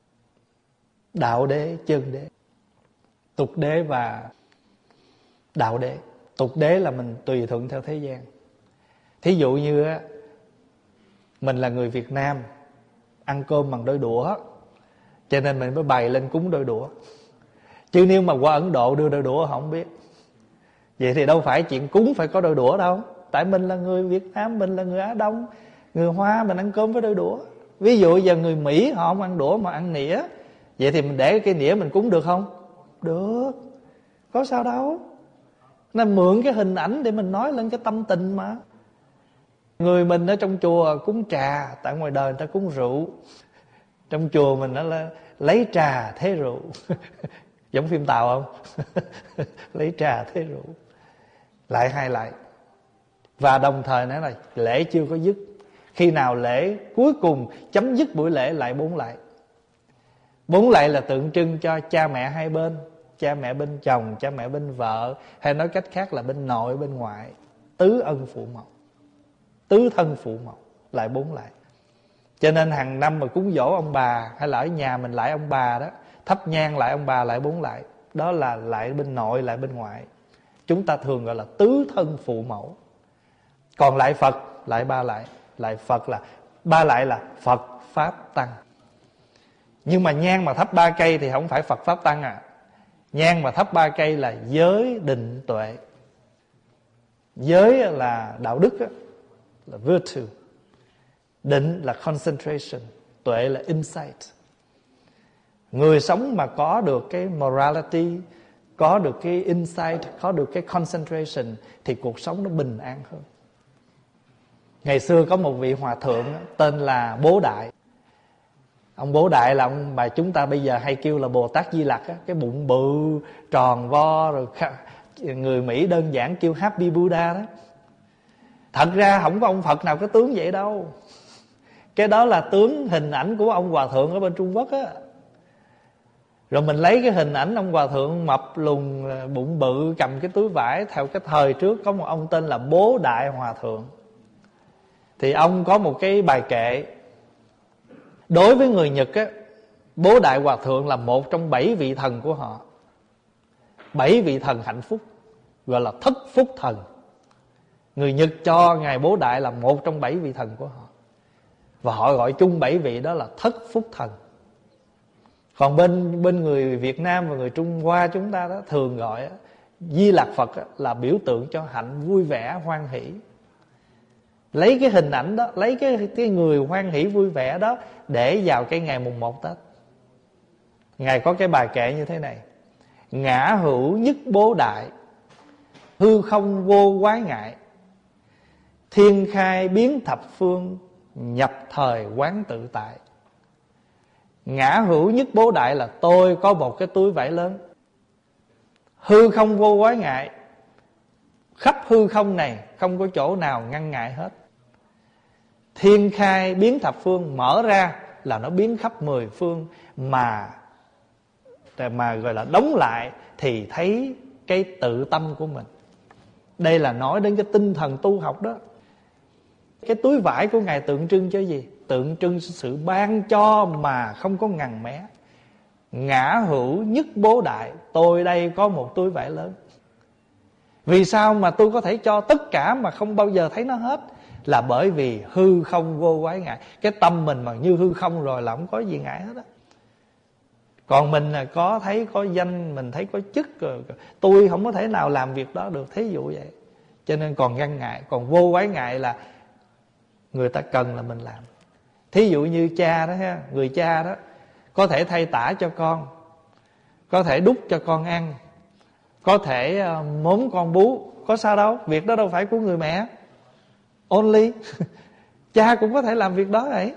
đạo đế, chân đế. Tục đế và đạo đế. Tục đế là mình tùy thuận theo thế gian. Thí dụ như á, mình là người Việt Nam, ăn cơm bằng đôi đũa, cho nên mình mới bày lên cúng đôi đũa. Chứ nếu mà qua Ấn Độ đưa đôi đũa họ không biết. Vậy thì đâu phải chuyện cúng phải có đôi đũa đâu. Tại mình là người Việt Nam, mình là người Á Đông, người Hoa, mình ăn cơm với đôi đũa. Ví dụ giờ người Mỹ họ không ăn đũa mà ăn nĩa, vậy thì mình để cái nĩa mình cúng được không? Được, có sao đâu. Nên mượn cái hình ảnh để mình nói lên cái tâm tình mà. Người mình ở trong chùa cúng trà, tại ngoài đời người ta cúng rượu. Trong chùa mình nó là lấy trà thế rượu. Giống phim Tàu không? Lấy trà thế rượu. Lại hai lại. Và đồng thời nữa là lễ chưa có dứt. Khi nào lễ cuối cùng chấm dứt buổi lễ lại bốn lại. Bốn lại là tượng trưng cho cha mẹ hai bên. Cha mẹ bên chồng, cha mẹ bên vợ, hay nói cách khác là bên nội, bên ngoại. Tứ ân phụ mẫu, tứ thân phụ mẫu, lại bốn lại. Cho nên hàng năm mà cúng dỗ ông bà, hay là ở nhà mình lại ông bà đó, thắp nhang lại ông bà lại bốn lại. Đó là lại bên nội, lại bên ngoại. Chúng ta thường gọi là tứ thân phụ mẫu. Còn lại Phật, lại ba lại. Lại Phật là, ba lại là Phật, Pháp, Tăng. Nhưng mà nhang mà thắp ba cây thì không phải Phật, Pháp, Tăng à. Nhang mà thắp ba cây là giới, định, tuệ. Giới là đạo đức, là virtue. Định là concentration. Tuệ là insight. Người sống mà có được cái morality, có được cái insight, có được cái concentration thì cuộc sống nó bình an hơn. Ngày xưa có một vị hòa thượng tên là Bố Đại. Ông Bố Đại là ông mà chúng ta bây giờ hay kêu là Bồ Tát Di Lặc á, cái bụng bự tròn vo, rồi người Mỹ đơn giản kêu Happy Buddha đó. Thật ra không có ông Phật nào có tướng vậy đâu. Cái đó là tướng hình ảnh của ông hòa thượng ở bên Trung Quốc á. Rồi mình lấy cái hình ảnh ông hòa thượng mập lùn, bụng bự, cầm cái túi vải. Theo cái thời trước có một ông tên là Bố Đại Hòa Thượng. Thì ông có một cái bài kệ. Đối với người Nhật á, Bố Đại Hòa Thượng là một trong bảy vị thần của họ. Bảy vị thần hạnh phúc, gọi là thất phúc thần. Người Nhật cho Ngài Bố Đại là một trong bảy vị thần của họ. Và họ gọi chung bảy vị đó là thất phúc thần. Còn bên bên người Việt Nam và người Trung Hoa chúng ta đó thường gọi Di Lặc Phật là biểu tượng cho hạnh vui vẻ, hoan hỷ. Lấy cái hình ảnh đó, lấy cái, cái người hoan hỷ vui vẻ đó để vào cái ngày mùng một Tết. Ngài có cái bài kệ như thế này: ngã hữu nhất Bố Đại, hư không vô quái ngại, thiên khai biến thập phương, nhập thời quán tự tại. Ngã hữu nhất Bố Đại là tôi có một cái túi vải lớn. Hư không vô quái ngại, khắp hư không này không có chỗ nào ngăn ngại hết. Thiên khai biến thập phương, mở ra là nó biến khắp mười phương, mà mà gọi là đóng lại thì thấy cái tự tâm của mình. Đây là nói đến cái tinh thần tu học đó. Cái túi vải của Ngài tượng trưng cho gì? Tượng trưng sự ban cho mà không có ngần mé. Ngã hữu nhất Bố Đại, tôi đây có một túi vải lớn. Vì sao mà tôi có thể cho tất cả mà không bao giờ thấy nó hết? Là bởi vì hư không vô quái ngại. Cái tâm mình mà như hư không rồi là không có gì ngại hết á. Còn mình là có thấy có danh, mình thấy có chức rồi, tôi không có thể nào làm việc đó được, thí dụ vậy. Cho nên còn ngăn ngại. Còn vô quái ngại là người ta cần là mình làm. Thí dụ như cha đó ha, người cha đó có thể thay tả cho con, có thể đút cho con ăn, có thể uh, mốm con bú, có sao đâu. Việc đó đâu phải của người mẹ only. Cha cũng có thể làm việc đó ấy.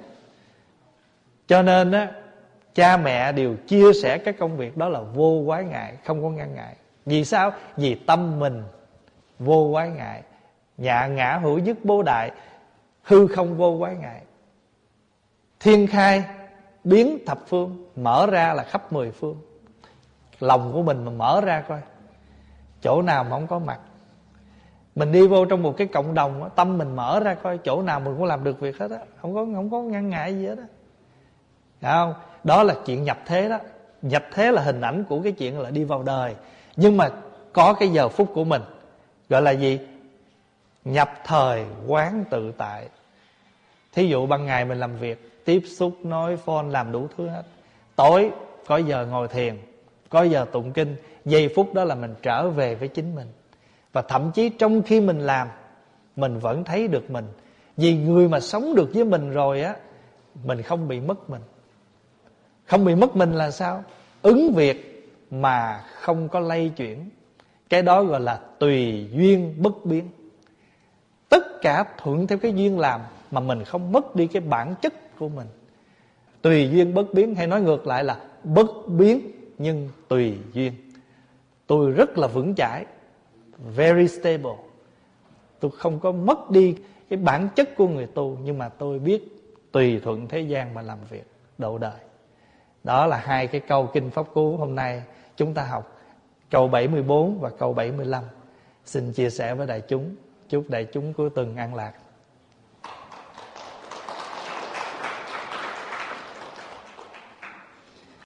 Cho nên á, cha mẹ đều chia sẻ các công việc đó là vô quái ngại, không có ngăn ngại. Vì sao? Vì tâm mình vô quái ngại. Nhà ngã hữu nhất Bố Đại, hư không vô quái ngại. Thiên khai biến thập phương, mở ra là khắp mười phương. Lòng của mình mà mở ra coi, chỗ nào mà không có mặt. Mình đi vô trong một cái cộng đồng, tâm mình mở ra coi, chỗ nào mình cũng làm được việc hết á, không có không có ngăn ngại gì hết á. Thấy không? Đó là chuyện nhập thế đó. Nhập thế là hình ảnh của cái chuyện là đi vào đời. Nhưng mà có cái giờ phút của mình, gọi là gì? Nhập thời quán tự tại. Thí dụ ban ngày mình làm việc, tiếp xúc, nói phone, làm đủ thứ hết. Tối có giờ ngồi thiền, có giờ tụng kinh. Giây phút đó là mình trở về với chính mình. Và thậm chí trong khi mình làm, mình vẫn thấy được mình. Vì người mà sống được với mình rồi á, mình không bị mất mình. Không bị mất mình là sao? Ứng việc mà không có lay chuyển. Cái đó gọi là tùy duyên bất biến. Tất cả thuận theo cái duyên làm, mà mình không mất đi cái bản chất của mình. Tùy duyên bất biến, hay nói ngược lại là bất biến nhưng tùy duyên. Tôi rất là vững chãi, very stable. Tôi không có mất đi cái bản chất của người tu, nhưng mà tôi biết tùy thuận thế gian mà làm việc, độ đời. Đó là hai cái câu kinh Pháp Cú hôm nay chúng ta học, câu bảy mươi bốn và câu bảy mươi lăm. Xin chia sẻ với đại chúng. Chúc đại chúng cuối tuần an lạc.